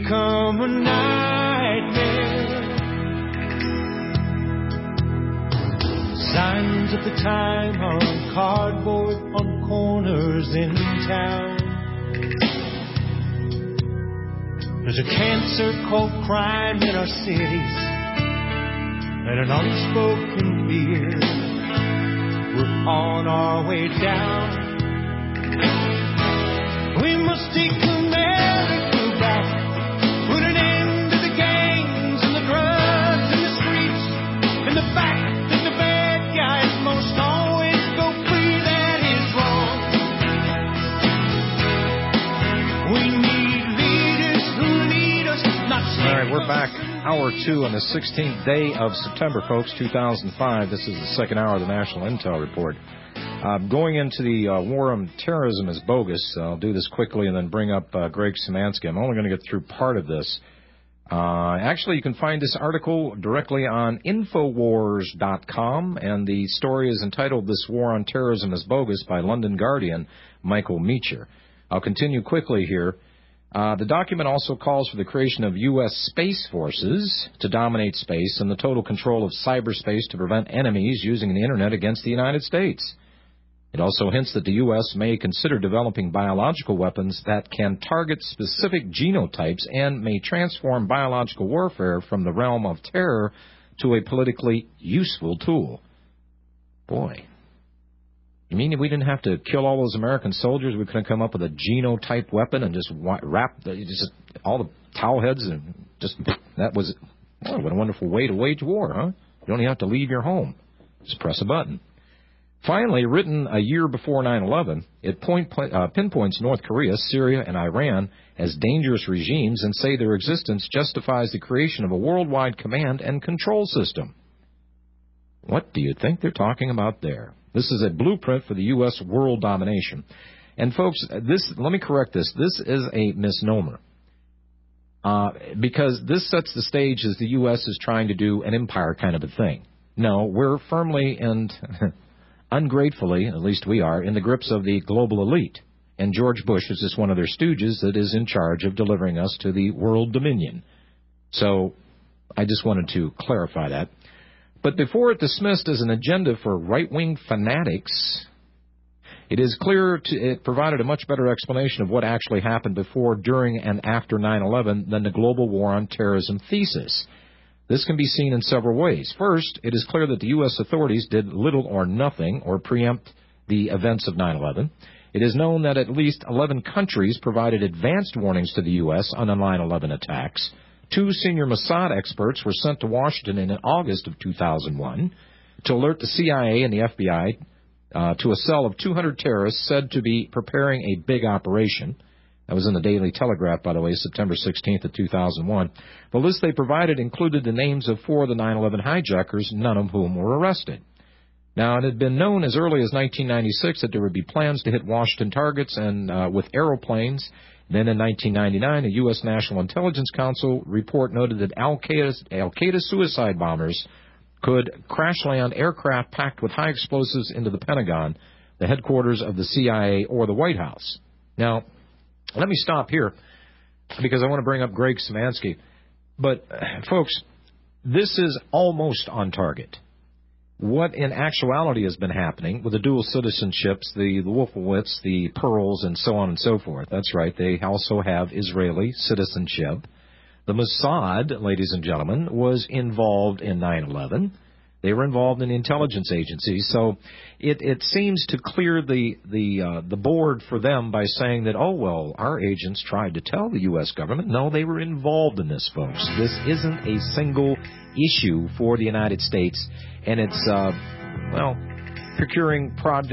become a nightmare. Signs of the time are on cardboard on corners in town. There's a cancer called crime in our cities and an unspoken fear. We're on our way down. We must take America back. Put an end to the gangs and the drugs and the streets and the fact that the bad guys most always go free. That is wrong. We need leaders who lead us, not all right, we're back. Hour 2 on the 16th day of September, folks, 2005. This is the second hour of the National Intel Report. Going into the war on terrorism is bogus. I'll do this quickly and then bring up Greg Szymanski. I'm only going to get through part of this. Actually, you can find this article directly on Infowars.com, and the story is entitled "This War on Terrorism is Bogus" by London Guardian Michael Meacher. I'll continue quickly here. The document also calls for the creation of U.S. space forces to dominate space and the total control of cyberspace to prevent enemies using the Internet against the United States. It also hints that the U.S. may consider developing biological weapons that can target specific genotypes and may transform biological warfare from the realm of terror to a politically useful tool. Boy. You mean if we didn't have to kill all those American soldiers, we could have come up with a genotype weapon and just wrap just all the towel heads and just, that was, oh, what a wonderful way to wage war, huh? You don't even have to leave your home. Just press a button. Finally, written a year before 9/11, it pinpoints North Korea, Syria, and Iran as dangerous regimes and say their existence justifies the creation of a worldwide command and control system. What do you think they're talking about there? This is a blueprint for the U.S. world domination. And, folks, let me correct this. This is a misnomer. Because this sets the stage as the U.S. is trying to do an empire kind of a thing. No, we're firmly and ungratefully, at least we are, in the grips of the global elite. And George Bush is just one of their stooges that is in charge of delivering us to the world dominion. So I just wanted to clarify that. But before it dismissed as an agenda for right-wing fanatics, it is clear it provided a much better explanation of what actually happened before, during, and after 9/11 than the global war on terrorism thesis. This can be seen in several ways. First, it is clear that the U.S. authorities did little or nothing or preempt the events of 9/11. It is known that at least 11 countries provided advanced warnings to the U.S. on the 9/11 attacks. 2 senior Mossad experts were sent to Washington in August of 2001 to alert the CIA and the FBI to a cell of 200 terrorists said to be preparing a big operation. That was in the Daily Telegraph, by the way, September 16th of 2001. The list they provided included the names of 4 of the 9/11 hijackers, none of whom were arrested. Now, it had been known as early as 1996 that there would be plans to hit Washington targets and with aeroplanes. Then in 1999, a U.S. National Intelligence Council report noted that Al-Qaeda suicide bombers could crash-land aircraft packed with high explosives into the Pentagon, the headquarters of the CIA, or the White House. Now, let me stop here because I want to bring up Greg Szymanski. But, folks, this is almost on target. What in actuality has been happening with the dual citizenships, the Wolfowitz, the Pearls, and so on and so forth. That's right, they also have Israeli citizenship. The Mossad, ladies and gentlemen, was involved in 9/11. They were involved in intelligence agencies. So it seems to clear the board for them by saying that, oh, well, our agents tried to tell the U.S. government. No, they were involved in this, folks. This isn't a single issue for the United States. And it's, procuring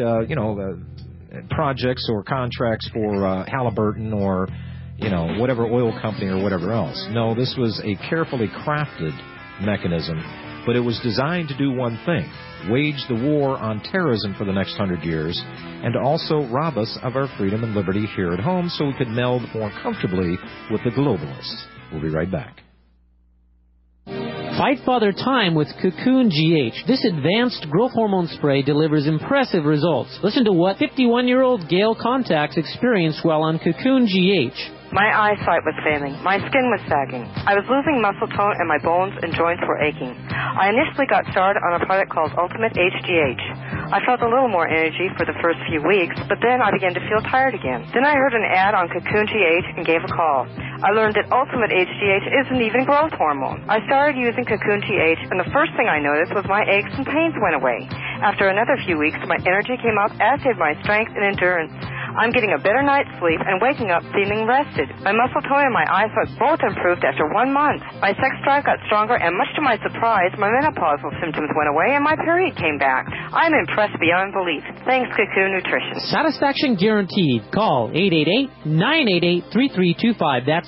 projects or contracts for Halliburton or, whatever oil company or whatever else. No, this was a carefully crafted mechanism, but it was designed to do one thing: wage the war on terrorism for the next 100 years and also rob us of our freedom and liberty here at home so we could meld more comfortably with the globalists. We'll be right back. Fight Father Time with Cocoon GH. This advanced growth hormone spray delivers impressive results. Listen to what 51-year-old Gail Contacts experienced while on Cocoon GH. My eyesight was failing. My skin was sagging. I was losing muscle tone and my bones and joints were aching. I initially got started on a product called Ultimate HGH. I felt a little more energy for the first few weeks, but then I began to feel tired again. Then I heard an ad on Cocoon GH and gave a call. I learned that Ultimate HGH isn't even growth hormone. I started using Cocoon GH, and the first thing I noticed was my aches and pains went away. After another few weeks, my energy came up, as did my strength and endurance. I'm getting a better night's sleep and waking up feeling rested. My muscle tone and my eyesight both improved after 1 month. My sex drive got stronger, and much to my surprise, my menopausal symptoms went away and my period came back. I'm impressed beyond belief. Thanks, Cocoon Nutrition. Satisfaction guaranteed. Call 888-988-3325. That's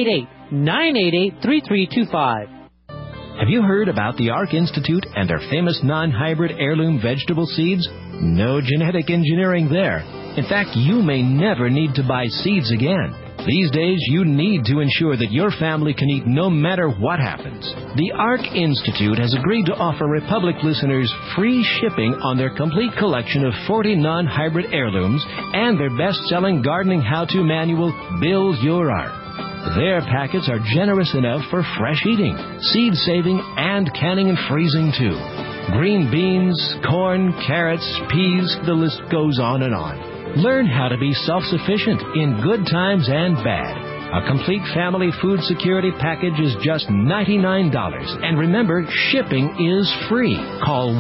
888-988-3325. Have you heard about the ARC Institute and their famous non-hybrid heirloom vegetable seeds? No genetic engineering there. In fact, you may never need to buy seeds again. These days, you need to ensure that your family can eat no matter what happens. The ARC Institute has agreed to offer Republic listeners free shipping on their complete collection of 40 non-hybrid heirlooms and their best-selling gardening how-to manual, Build Your Ark. Their packets are generous enough for fresh eating, seed saving, and canning and freezing too. Green beans, corn, carrots, peas, the list goes on and on. Learn how to be self-sufficient in good times and bad. A complete family food security package is just $99. And remember, shipping is free. Call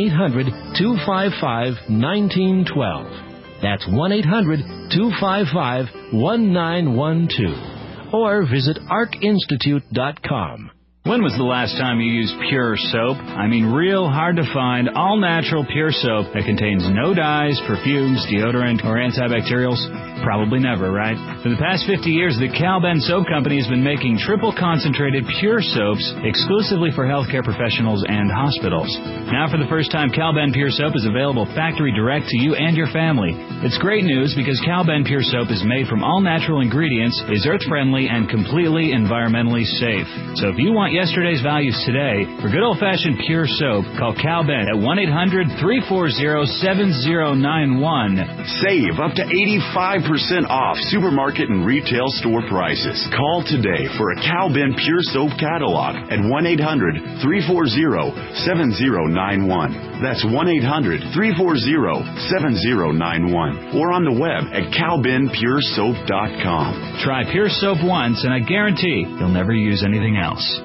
1-800-255-1912. That's 1-800-255-1912. Or visit arkinstitute.com. When was the last time you used Pure Soap? I mean, real hard to find, all-natural Pure Soap that contains no dyes, perfumes, deodorant, or antibacterials? Probably never, right? For the past 50 years, the Cal-Ben Soap Company has been making triple-concentrated Pure Soaps exclusively for healthcare professionals and hospitals. Now, for the first time, Cal-Ben Pure Soap is available factory direct to you and your family. It's great news because Cal-Ben Pure Soap is made from all-natural ingredients, is earth-friendly, and completely environmentally safe. So if you want yesterday's values today, for good old-fashioned Pure Soap, call Cal-Ben at 1-800-340-7091. Save up to 85% off supermarket and retail store prices. Call today for a Cal-Ben Pure Soap catalog at 1-800-340-7091. That's 1-800-340-7091. Or on the web at calbenpuresoap.com. Try Pure Soap once, and I guarantee you'll never use anything else.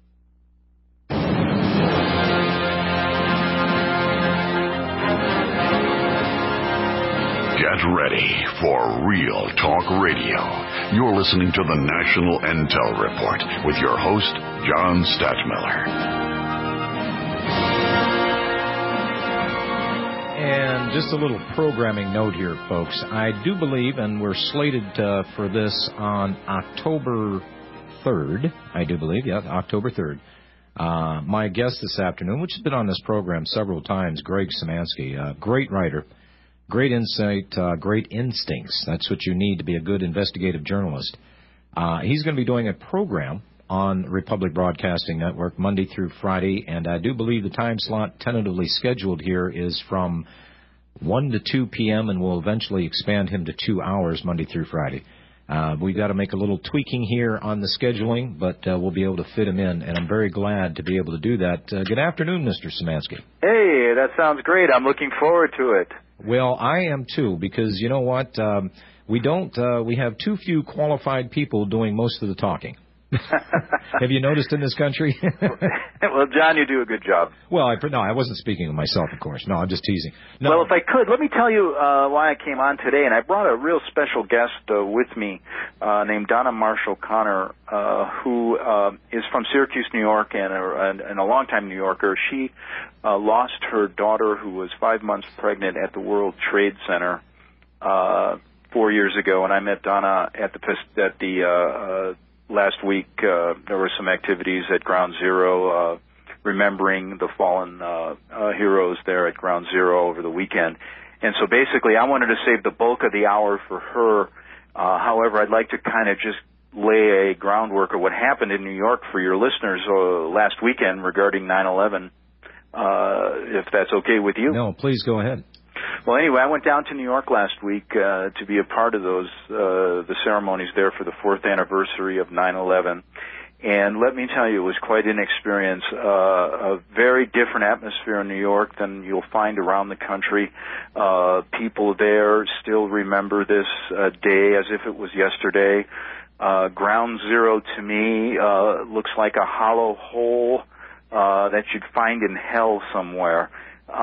Get ready for Real Talk Radio. You're listening to the National Intel Report with your host, John Stadtmiller. And just a little programming note here, folks. I do believe, and we're slated for this on October 3rd, I do believe, yeah, October 3rd. My guest this afternoon, which has been on this program several times, Greg Szymanski, great writer. Great insight, great instincts. That's what you need to be a good investigative journalist. He's going to be doing a program on Republic Broadcasting Network Monday through Friday, and I do believe the time slot tentatively scheduled here is from 1 to 2 p.m., and we'll eventually expand him to 2 hours Monday through Friday. We've got to make a little tweaking here on the scheduling, but we'll be able to fit him in, and I'm very glad to be able to do that. Good afternoon, Mr. Szymanski. Hey, that sounds great. I'm looking forward to it. Well, I am too, because you know what? We have too few qualified people doing most of the talking. Have you noticed in this country? Well, John, you do a good job. Well, I wasn't speaking of myself, of course. No, I'm just teasing. No. Well, if I could, let me tell you why I came on today, and I brought a real special guest with me named Donna Marshall Connor, who is from Syracuse, New York, and a longtime New Yorker. She lost her daughter, who was 5 months pregnant, at the World Trade Center 4 years ago, and I met Donna at the last week. There were some activities at Ground Zero, remembering the fallen heroes there at Ground Zero over the weekend. And so basically I wanted to save the bulk of the hour for her. However, I'd like to kind of just lay a groundwork of what happened in New York for your listeners last weekend regarding 9/11, if that's okay with you. No, please go ahead. Well, anyway, I went down to New York last week to be a part of those the ceremonies there for the 4th anniversary of 9/11. And let me tell you, it was quite an experience, a very different atmosphere in New York than you'll find around the country. People there still remember this day as if it was yesterday. Ground Zero to me looks like a hollow hole that you'd find in hell somewhere.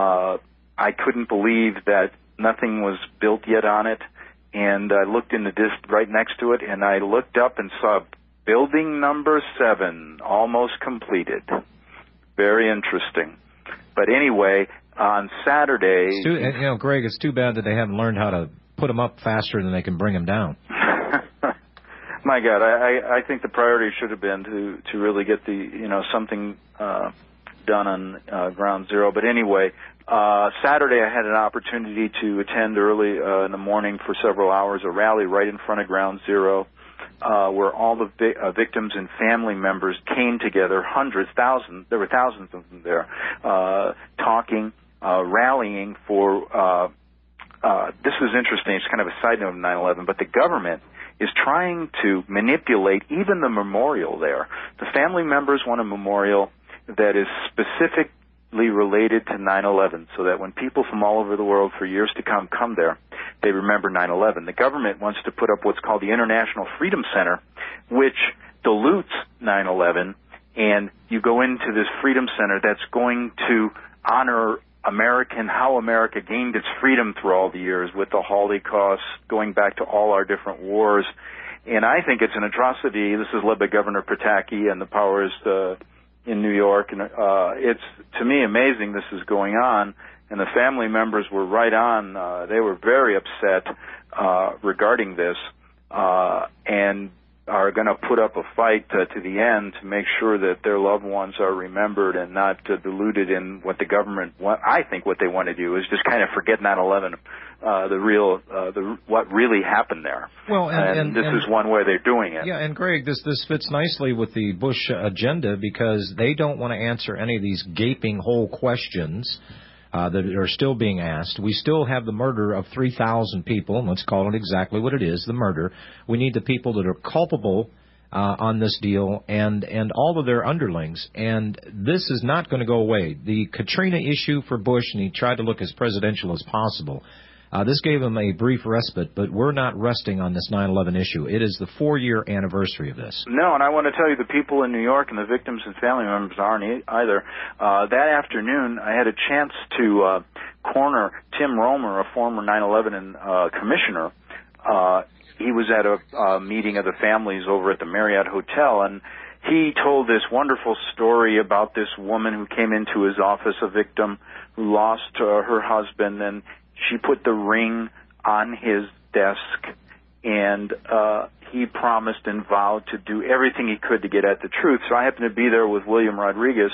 I couldn't believe that nothing was built yet on it, and I looked in the disc right next to it, and I looked up and saw building number 7 almost completed. Very interesting. But anyway, on Saturday... Greg, it's too bad that they haven't learned how to put them up faster than they can bring them down. My God, I think the priority should have been to really get something done on Ground Zero. But anyway, Saturday I had an opportunity to attend early in the morning for several hours a rally right in front of Ground Zero, where all the victims and family members came together, there were thousands of them there, talking, rallying for, this is interesting, it's kind of a side note of 9/11, but the government is trying to manipulate even the memorial there. The family members want a memorial that is specifically related to 9/11, so that when people from all over the world for years to come there, they remember 9/11. The government wants to put up what's called the International Freedom Center, which dilutes 9/11, and you go into this Freedom Center that's going to honor how America gained its freedom through all the years with the Holocaust, going back to all our different wars. And I think it's an atrocity. This is led by Governor Pataki and the powers in New York. And it's, to me, amazing this is going on. And the family members were right on. They were very upset regarding this and are going to put up a fight to the end to make sure that their loved ones are remembered and not diluted in what the government I think what they want to do is just kind of forget 9/11, what really happened there. Well, and this is one way they're doing it. Yeah, and Greg, this fits nicely with the Bush agenda because they don't want to answer any of these gaping hole questions that are still being asked. We still have the murder of 3,000 people, and let's call it exactly what it is, the murder. We need the people that are culpable on this deal and all of their underlings, and this is not going to go away. The Katrina issue for Bush, and he tried to look as presidential as possible. This gave him a brief respite, but we're not resting on this 9/11 issue. It is the 4-year anniversary of this. No, and I want to tell you the people in New York and the victims and family members aren't either. That afternoon, I had a chance to corner Tim Romer, a former 9/11 commissioner. He was at a meeting of the families over at the Marriott Hotel, and he told this wonderful story about this woman who came into his office, a victim who lost her husband, and she put the ring on his desk, and he promised and vowed to do everything he could to get at the truth. So I happened to be there with William Rodriguez,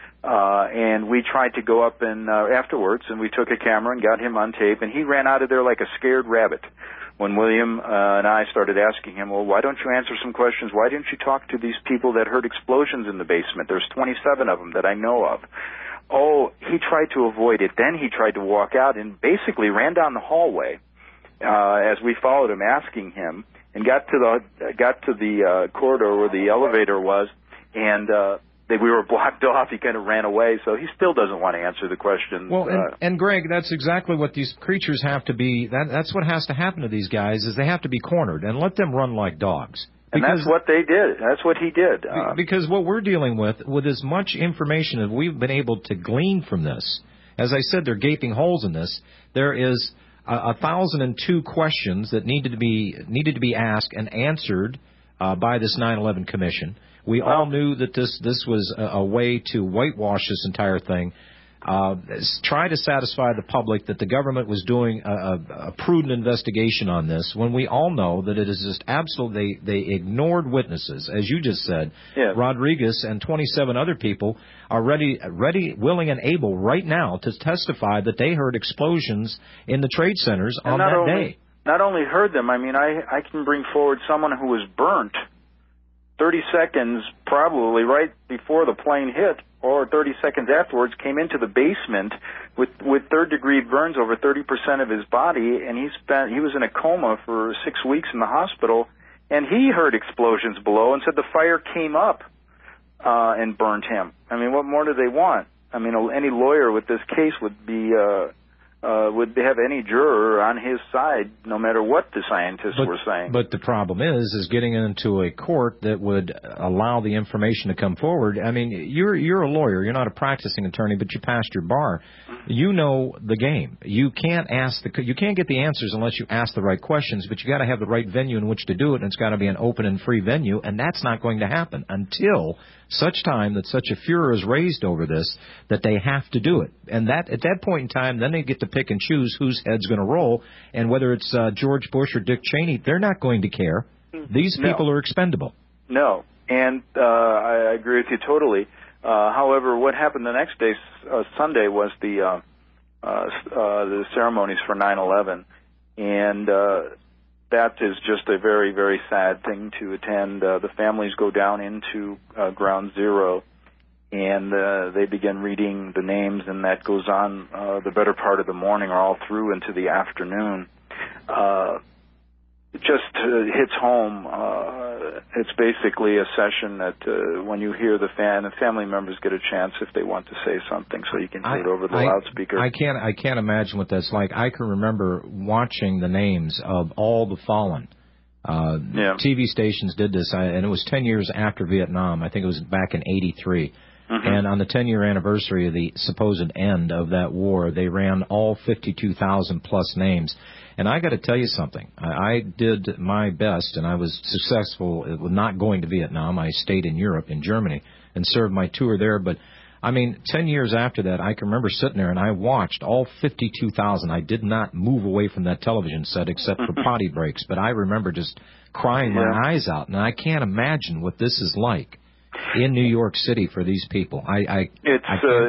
and we tried to go up and afterwards, and we took a camera and got him on tape, and he ran out of there like a scared rabbit. When William and I started asking him, well, why don't you answer some questions? Why didn't you talk to these people that heard explosions in the basement? There's 27 of them that I know of. Oh, he tried to avoid it. Then he tried to walk out and basically ran down the hallway as we followed him, asking him, and got to the corridor where the elevator was, and we were blocked off. He kind of ran away, so he still doesn't want to answer the questions. Well, and Greg, that's exactly what these creatures have to be. That's what has to happen to these guys is they have to be cornered and let them run like dogs. And that's what they did. That's what he did. Because what we're dealing with as much information as we've been able to glean from this, as I said, there are gaping holes in this. There is 1,002 questions that needed to be asked and answered by this 9/11 Commission. We all knew that this was a way to whitewash this entire thing. Try to satisfy the public that the government was doing a prudent investigation on this when we all know that it is just absolutely, they ignored witnesses. As you just said, yeah. Rodriguez and 27 other people are ready, willing, and able right now to testify that they heard explosions in the trade centers on that day. Not only heard them, I mean, I can bring forward someone who was burnt 30 seconds probably right before the plane hit or 30 seconds afterwards, came into the basement with third-degree burns over 30% of his body, and he was in a coma for 6 weeks in the hospital, and he heard explosions below and said the fire came up and burned him. I mean, what more do they want? I mean, any lawyer with this case would have any juror on his side, no matter what the scientists were saying. But the problem is getting into a court that would allow the information to come forward. I mean, you're a lawyer. You're not a practicing attorney, but you passed your bar. You know the game. You can't get the answers unless you ask the right questions. But you got to have the right venue in which to do it, and it's got to be an open and free venue. And that's not going to happen until such time that such a furor is raised over this that they have to do it. And that at that point in time, then they get to pick and choose whose head's going to roll. And whether it's George Bush or Dick Cheney, they're not going to care. These people are expendable. No, and I agree with you totally. However, what happened the next day, Sunday, was the ceremonies for 9/11, and that is just a very, very sad thing to attend. The families go down into Ground Zero, and they begin reading the names, and that goes on the better part of the morning or all through into the afternoon. It just hits home. It's basically a session that when you hear the family members get a chance if they want to say something, so you can hear it over the loudspeaker. I can't imagine what that's like. I can remember watching the names of all the fallen. TV stations did this, and it was 10 years after Vietnam. I think it was back in '83. Mm-hmm. And on the 10-year anniversary of the supposed end of that war, they ran all 52,000-plus names. And I got to tell you something. I did my best, and I was successful with not going to Vietnam. I stayed in Europe, in Germany, and served my tour there. But, 10 years after that, I can remember sitting there, and I watched all 52,000. I did not move away from that television set except for potty breaks. But I remember just crying my eyes out, and I can't imagine what this is like in New York City for these people. It's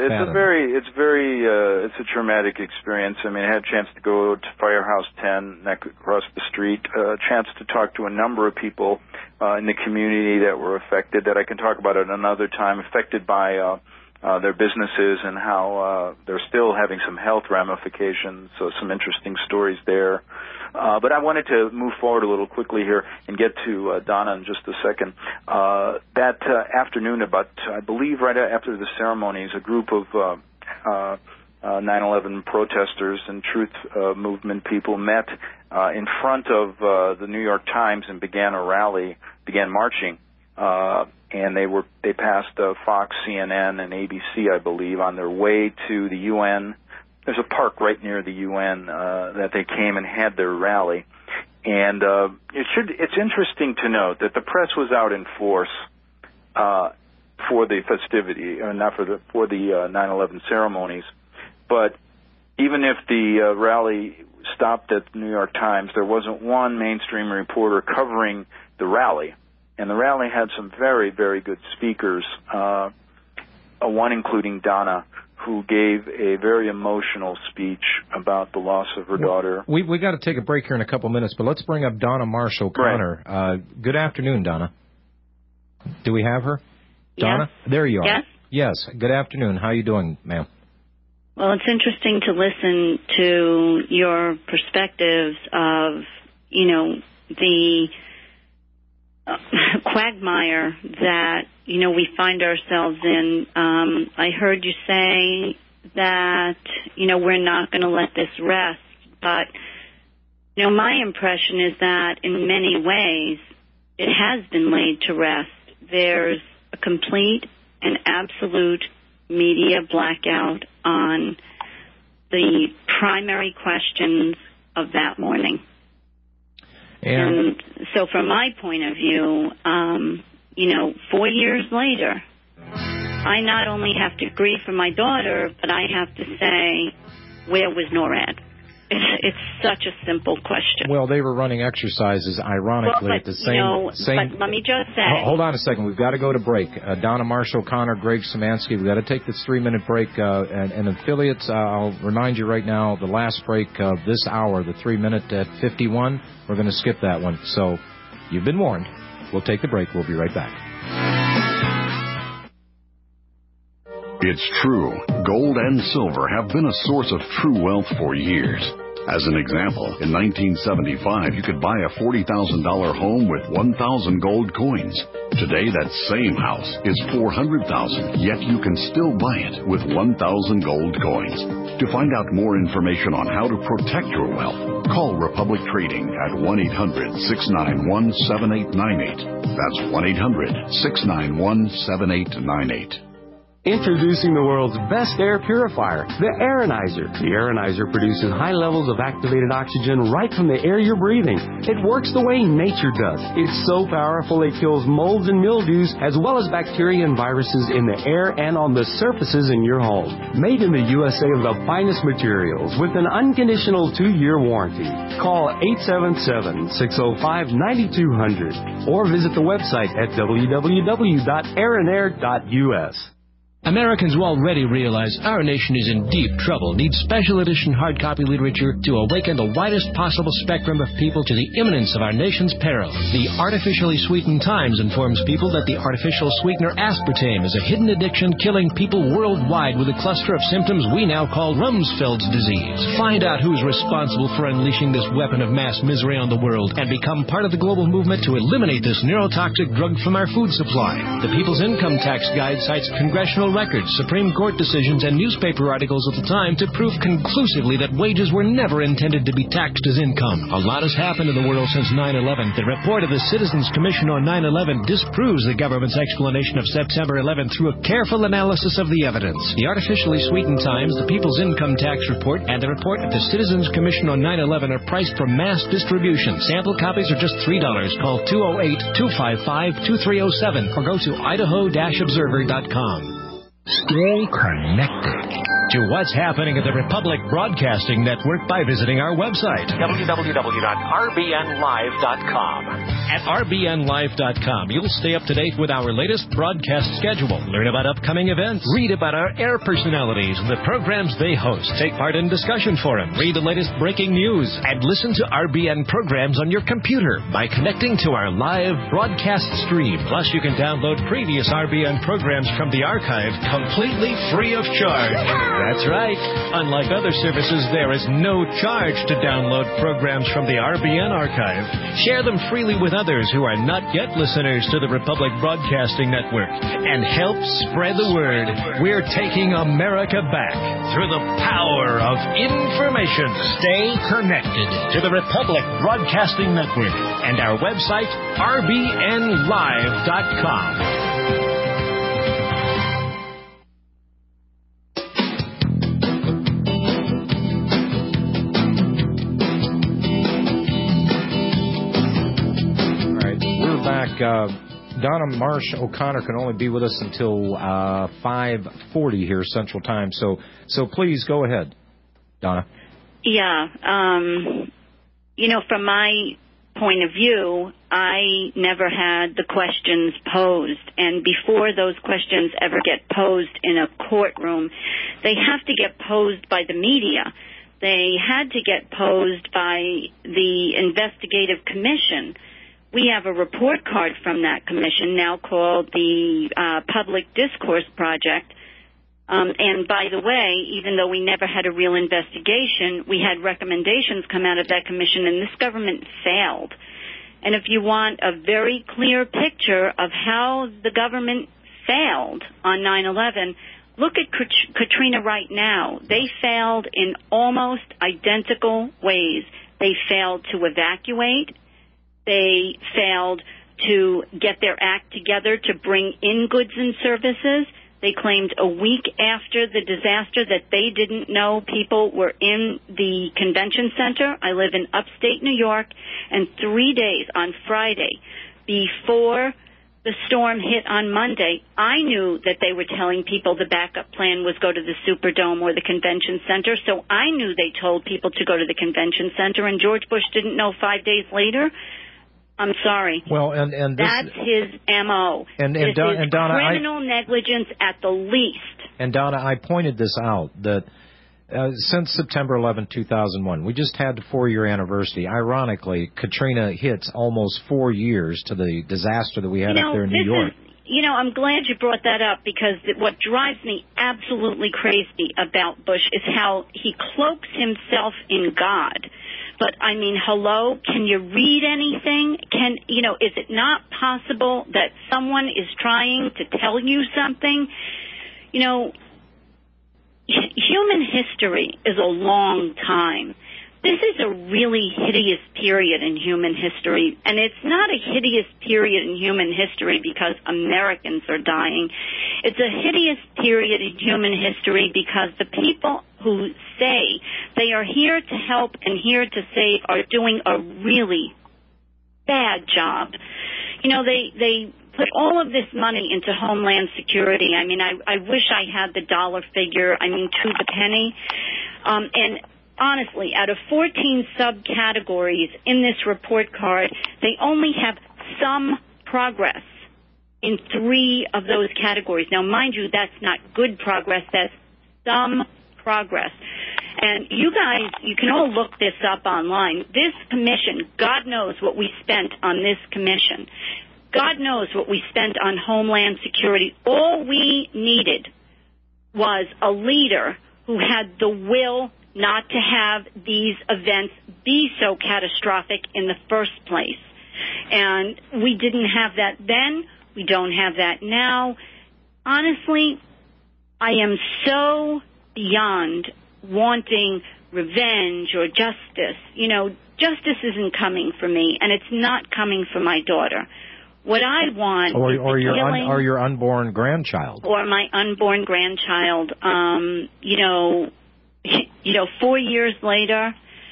a traumatic experience. I had a chance to go to Firehouse 10 across the street, a chance to talk to a number of people in the community that were affected, that I can talk about at another time, affected by their businesses and how they're still having some health ramifications, so some interesting stories there. But I wanted to move forward a little quickly here and get to Donna in just a second. That afternoon, I believe right after the ceremonies, a group of 9/11 protesters and truth movement people met in front of the New York Times and began marching. And they passed Fox, CNN, and ABC, I believe, on their way to the UN. There's a park right near the UN that they came and had their rally. And it's interesting to note that the press was out in force for the festivity, or not for the 9/11 ceremonies. But even if the rally stopped at the New York Times, there wasn't one mainstream reporter covering the rally. And the rally had some very, very good speakers, one including Donna, who gave a very emotional speech about the loss of her daughter. We got to take a break here in a couple minutes, but let's bring up Donna Marshall Connor. Right. Good afternoon, Donna. Do we have her? Donna? Yes. There you are. Yes. Yes. Good afternoon. How are you doing, ma'am? Well, it's interesting to listen to your perspectives of, the quagmire that, we find ourselves in. I heard you say that, we're not going to let this rest. But, my impression is that in many ways it has been laid to rest. There's a complete and absolute media blackout on the primary questions of that morning. And so from my point of view, 4 years later, I not only have to grieve for my daughter, but I have to say, where was NORAD? It's such a simple question. Well, they were running exercises, ironically, at the same... But let me just say... Hold on a second. We've got to go to break. Donna Marshall, Connor, Greg Szymanski, we've got to take this 3-minute break. And affiliates, I'll remind you right now, the last break of this hour, the 3-minute at 51, we're going to skip that one. So you've been warned. We'll take the break. We'll be right back. It's true. Gold and silver have been a source of true wealth for years. As an example, in 1975, you could buy a $40,000 home with 1,000 gold coins. Today, that same house is $400,000, yet you can still buy it with 1,000 gold coins. To find out more information on how to protect your wealth, call Republic Trading at 1-800-691-7898. That's 1-800-691-7898. Introducing the world's best air purifier, the Aeronizer. The Aeronizer produces high levels of activated oxygen right from the air you're breathing. It works the way nature does. It's so powerful it kills molds and mildews as well as bacteria and viruses in the air and on the surfaces in your home. Made in the USA of the finest materials with an unconditional 2-year warranty. Call 877-605-9200 or visit the website at www.aeronair.us. Americans will already realize our nation is in deep trouble, needs special edition hard copy literature to awaken the widest possible spectrum of people to the imminence of our nation's peril. The Artificially Sweetened Times informs people that the artificial sweetener aspartame is a hidden addiction killing people worldwide with a cluster of symptoms we now call Rumsfeld's disease. Find out who's responsible for unleashing this weapon of mass misery on the world and become part of the global movement to eliminate this neurotoxic drug from our food supply. The People's Income Tax Guide cites congressional records, Supreme Court decisions, and newspaper articles of the time to prove conclusively that wages were never intended to be taxed as income. A lot has happened in the world since 9/11. The report of the Citizens Commission on 9/11 disproves the government's explanation of September 11 through a careful analysis of the evidence. The Artificially Sweetened Times, the People's Income Tax Report, and the report of the Citizens Commission on 9/11 are priced for mass distribution. Sample copies are just $3. Call 208-255-2307 or go to idaho-observer.com. Stay connected to what's happening at the Republic Broadcasting Network by visiting our website, www.rbnlive.com. At rbnlive.com, you'll stay up to date with our latest broadcast schedule, learn about upcoming events, read about our air personalities and the programs they host, take part in discussion forums, read the latest breaking news, and listen to RBN programs on your computer by connecting to our live broadcast stream. Plus, you can download previous RBN programs from the archive completely free of charge. That's right. Unlike other services, there is no charge to download programs from the RBN archive. Share them freely with others who are not yet listeners to the Republic Broadcasting Network and help spread the word. We're taking America back through the power of information. Stay connected to the Republic Broadcasting Network and our website, rbnlive.com. Donna Marsh O'Connor can only be with us until 5:40 here Central Time. So please go ahead, Donna. Yeah. From my point of view, I never had the questions posed. And before those questions ever get posed in a courtroom, they have to get posed by the media. They had to get posed by the investigative commission. We have a report card from that commission now called the Public Discourse Project. And by the way, even though we never had a real investigation, we had recommendations come out of that commission, and this government failed. And if you want a very clear picture of how the government failed on 9/11, look at Katrina right now. They failed in almost identical ways. They failed to evacuate. They failed to get their act together to bring in goods and services. They claimed a week after the disaster that they didn't know people were in the convention center. I live in upstate New York, and 3 days on Friday before the storm hit on Monday, I knew that they were telling people the backup plan was go to the Superdome or the convention center, so I knew they told people to go to the convention center, and George Bush didn't know 5 days later. I'm sorry. Well, and this, that's his MO. And Donna, criminal negligence negligence at the least. And Donna, I pointed this out that since September 11, 2001, we just had the 4-year anniversary. Ironically, Katrina hits almost 4 years to the disaster that we had up there in New York. I'm glad you brought that up, because what drives me absolutely crazy about Bush is how he cloaks himself in God. But, I mean, hello, can you read anything? Is it not possible that someone is trying to tell you something? Human history is a long time. This is a really hideous period in human history, and it's not a hideous period in human history because Americans are dying. It's a hideous period in human history because the people who say they are here to help and here to save are doing a really bad job. They put all of this money into Homeland Security. I mean, I wish I had the dollar figure, to the penny. And honestly, out of 14 subcategories in this report card, they only have some progress in 3 of those categories. Now, mind you, that's not good progress. That's some progress. And you guys, you can all look this up online. This commission, God knows what we spent on this commission. God knows what we spent on Homeland Security. All we needed was a leader who had the will not to have these events be so catastrophic in the first place. And we didn't have that then. We don't have that now. Honestly, I am so beyond wanting revenge or justice. Justice isn't coming for me, and it's not coming for my daughter. What I want or your unborn grandchild. Or my unborn grandchild. 4 years later,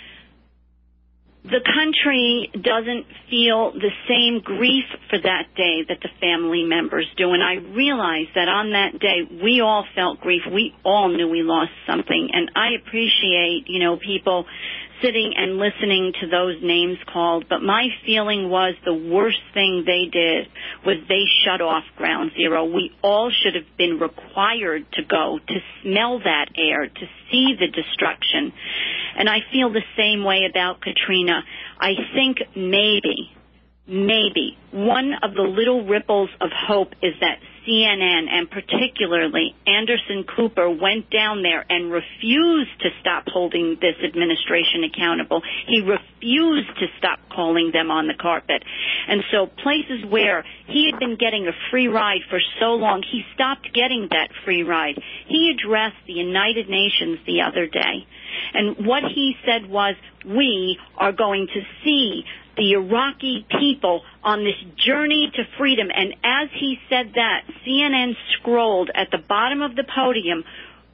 the country doesn't feel the same grief for that day that the family members do. And I realize that on that day, we all felt grief. We all knew we lost something. And I appreciate, people sitting and listening to those names called. But my feeling was the worst thing they did was they shut off Ground Zero. We all should have been required to go, to smell that air, to see the destruction. And I feel the same way about Katrina. I think maybe one of the little ripples of hope is that CNN and particularly Anderson Cooper went down there and refused to stop holding this administration accountable. He refused to stop calling them on the carpet. And so places where he had been getting a free ride for so long, he stopped getting that free ride. He addressed the United Nations the other day. And what he said was, we are going to see the Iraqi people on this journey to freedom. And as he said that, CNN scrolled at the bottom of the podium,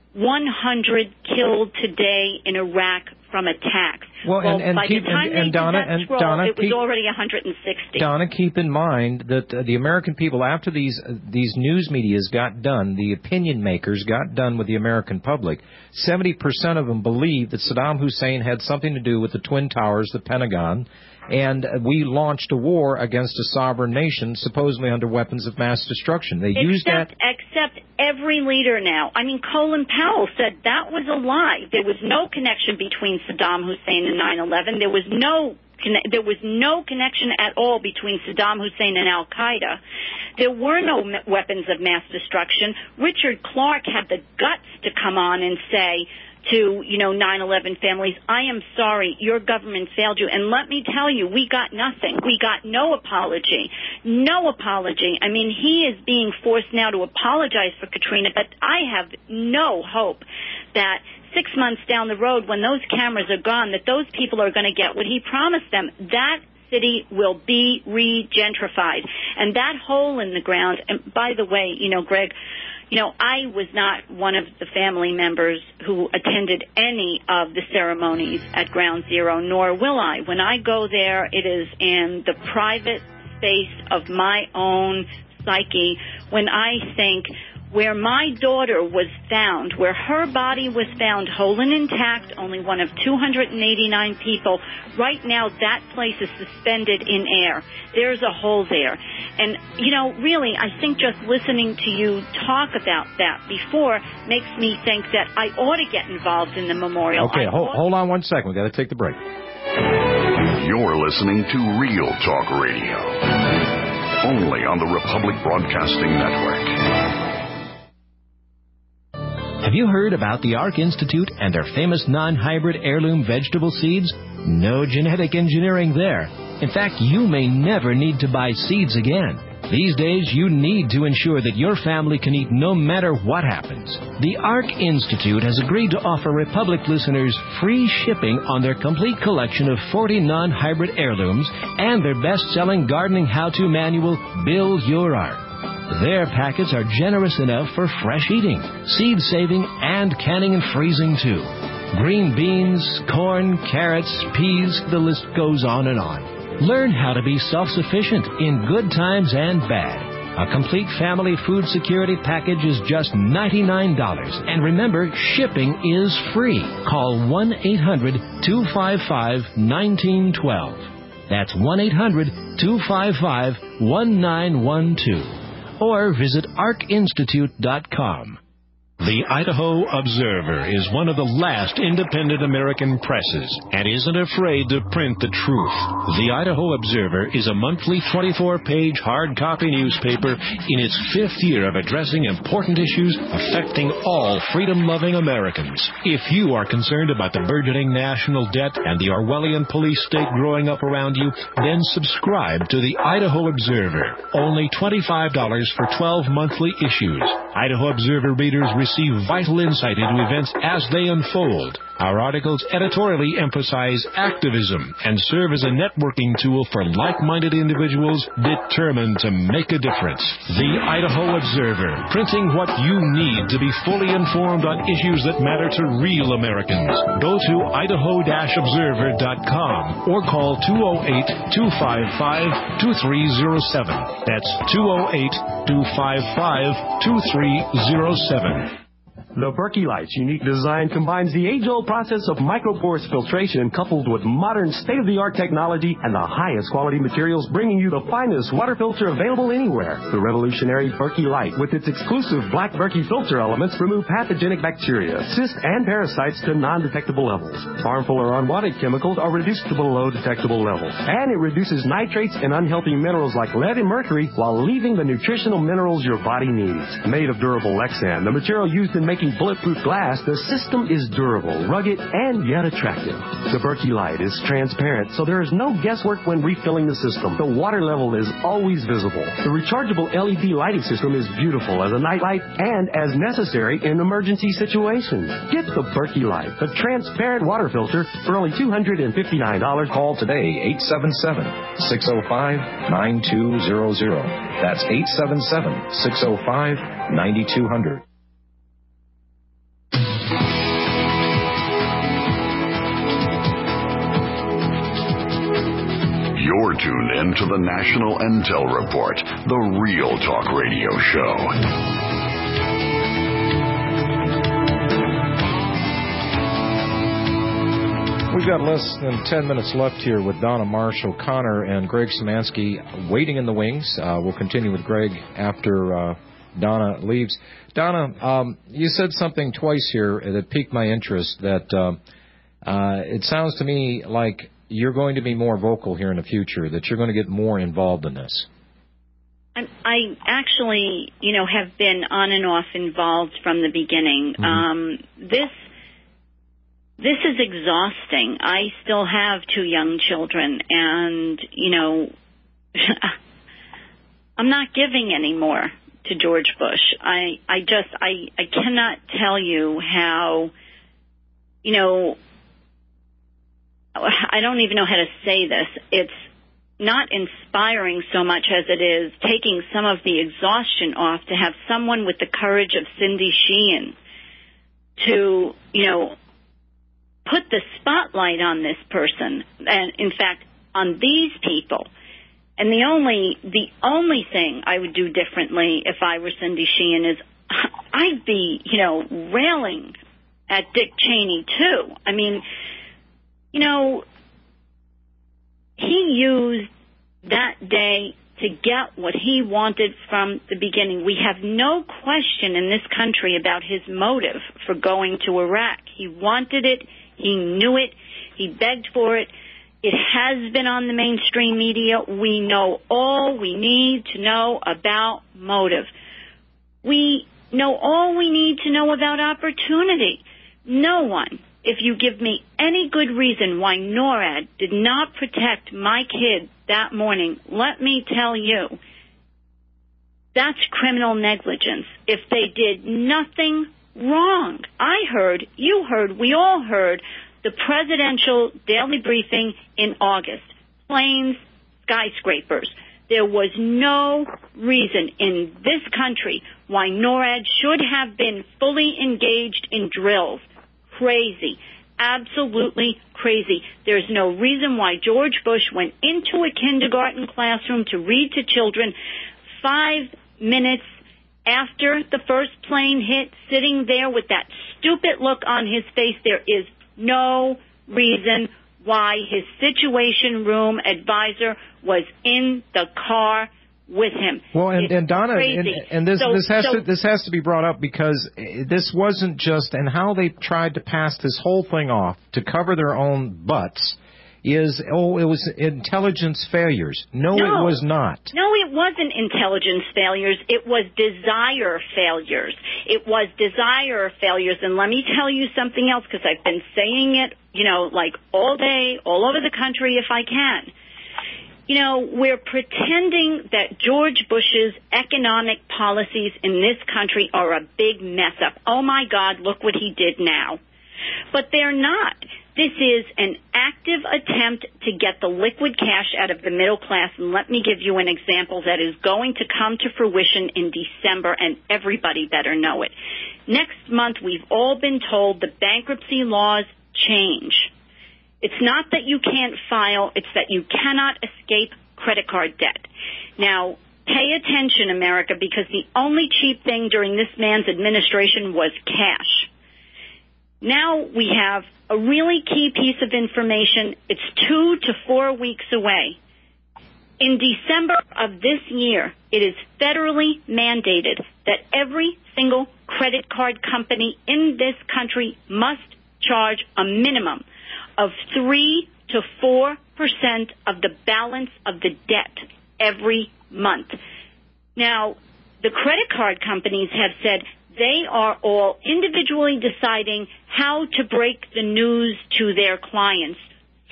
100 killed today in Iraq from attacks. Well, and by the time they did that scroll, it was already 160. Donna, keep in mind that the American people, after these news medias got done, the opinion makers got done with the American public, 70% of them believed that Saddam Hussein had something to do with the Twin Towers, the Pentagon, and we launched a war against a sovereign nation, supposedly under weapons of mass destruction. Except every leader now. I mean, Colin Powell said that was a lie. There was no connection between Saddam Hussein and 9/11. There was no connection at all between Saddam Hussein and Al-Qaeda. There were no weapons of mass destruction. Richard Clarke had the guts to come on and say to, 9/11 families, I am sorry, your government failed you. And let me tell you, we got nothing. We got no apology. No apology. I mean, he is being forced now to apologize for Katrina, but I have no hope that 6 months down the road, when those cameras are gone, that those people are going to get what he promised them. That city will be regentrified. And that hole in the ground, and by the way, Greg, I was not one of the family members who attended any of the ceremonies at Ground Zero, nor will I. When I go there, it is in the private space of my own psyche. When I think where my daughter was found, where her body was found whole and intact, only one of 289 people, right now that place is suspended in air. There's a hole there. And, really, I think just listening to you talk about that before makes me think that I ought to get involved in the memorial. Okay, hold on 1 second. We've got to take the break. You're listening to Real Talk Radio. only on the Republic Broadcasting Network. Have you heard about the Ark Institute and their famous non-hybrid heirloom vegetable seeds? No genetic engineering there. In fact, you may never need to buy seeds again. These days, you need to ensure that your family can eat no matter what happens. The Ark Institute has agreed to offer Republic listeners free shipping on their complete collection of 40 non-hybrid heirlooms and their best-selling gardening how-to manual, Build Your Ark. Their packets are generous enough for fresh eating, seed saving, and canning and freezing too. Green beans, corn, carrots, peas, the list goes on and on. Learn how to be self-sufficient in good times and bad. A complete family food security package is just $99. And remember, shipping is free. Call 1-800-255-1912. That's 1-800-255-1912. Or visit arkinstitute.com. The Idaho Observer is one of the last independent American presses and isn't afraid to print the truth. The Idaho Observer is a monthly 24-page hard copy newspaper in its 5th year of addressing important issues affecting all freedom-loving Americans. If you are concerned about the burgeoning national debt and the Orwellian police state growing up around you, then subscribe to the Idaho Observer. Only $25 for 12 monthly issues. Idaho Observer readers receive vital insight into events as they unfold. Our articles editorially emphasize activism and serve as a networking tool for like-minded individuals determined to make a difference. The Idaho Observer, printing what you need to be fully informed on issues that matter to real Americans. Go to idaho-observer.com or call 208-255-2307. That's 208-255-2307. The Berkey Light's unique design combines the age-old process of microporous filtration coupled with modern state-of-the-art technology and the highest quality materials, bringing you the finest water filter available anywhere. The revolutionary Berkey Light, with its exclusive black Berkey filter elements, remove pathogenic bacteria, cysts, and parasites to non-detectable levels. Harmful or unwanted chemicals are reduced to below detectable levels. And it reduces nitrates and unhealthy minerals like lead and mercury while leaving the nutritional minerals your body needs. Made of durable Lexan, the material used in making bulletproof glass, the system is durable, rugged, and yet attractive. The Berkey Light is transparent, so there is no guesswork when refilling the system. The water level is always visible. The rechargeable LED lighting system is beautiful as a nightlight and as necessary in emergency situations. Get the Berkey Light, the transparent water filter, for only $259. Call today, 877-605-9200. That's 877-605-9200. You're tuned in to the National Intel Report, the Real Talk Radio Show. We've got less than 10 minutes left here with Donna Marsh-O'Connor and Greg Szymanski waiting in the wings. We'll continue with Greg after Donna leaves. Donna, you said something twice here that piqued my interest, that it sounds to me like you're going to be more vocal here in the future, that you're going to get more involved in this. I actually, have been on and off involved from the beginning. Mm-hmm. This is exhausting. I still have 2 young children, and, I'm not giving any more to George Bush. I cannot tell you how, I don't even know how to say this. It's not inspiring so much as it is taking some of the exhaustion off to have someone with the courage of Cindy Sheehan to, put the spotlight on this person, and in fact, on these people. And the only thing I would do differently if I were Cindy Sheehan is I'd be, railing at Dick Cheney too. I mean, he used that day to get what he wanted from the beginning. We have no question in this country about his motive for going to Iraq. He wanted it. He knew it. He begged for it. It has been on the mainstream media. We know all we need to know about motive. We know all we need to know about opportunity. No one, if you give me any good reason why NORAD did not protect my kid that morning, let me tell you, that's criminal negligence. If they did nothing wrong. I heard, you heard, we all heard the presidential daily briefing in August. Planes, skyscrapers. There was no reason in this country why NORAD should have been fully engaged in drills. Crazy. Absolutely crazy. There's no reason why George Bush went into a kindergarten classroom to read to children 5 minutes after the first plane hit, sitting there with that stupid look on his face. There is no reason why his Situation Room advisor was in the car with him. Well, and Donna, and this has to be brought up because this wasn't just, and how they tried to pass this whole thing off to cover their own butts is, it was intelligence failures. No, it was not. No, it wasn't intelligence failures. It was desire failures. It was desire failures. And let me tell you something else, because I've been saying it, like all day, all over the country if I can. We're pretending that George Bush's economic policies in this country are a big mess up. Oh, my God, look what he did now. But they're not. This is an active attempt to get the liquid cash out of the middle class. And let me give you an example that is going to come to fruition in December, and everybody better know it. Next month, we've all been told the bankruptcy laws change. It's not that you can't file, it's that you cannot escape credit card debt. Now, pay attention, America, because the only cheap thing during this man's administration was cash. Now we have a really key piece of information. It's 2 to 4 weeks away. In December of this year, it is federally mandated that every single credit card company in this country must charge a minimum of 3 to 4% of the balance of the debt every month. Now, the credit card companies have said they are all individually deciding how to break the news to their clients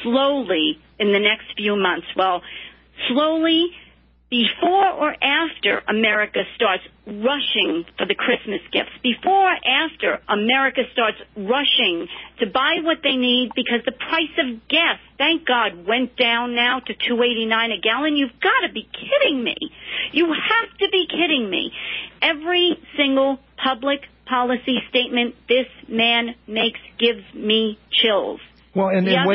slowly in the next few months. Well, slowly, before or after America starts rushing for the Christmas gifts, before or after America starts rushing to buy what they need because the price of gas, thank God, went down now to $2.89 a gallon. You've got to be kidding me. You have to be kidding me. Every single public policy statement this man makes gives me chills. Well,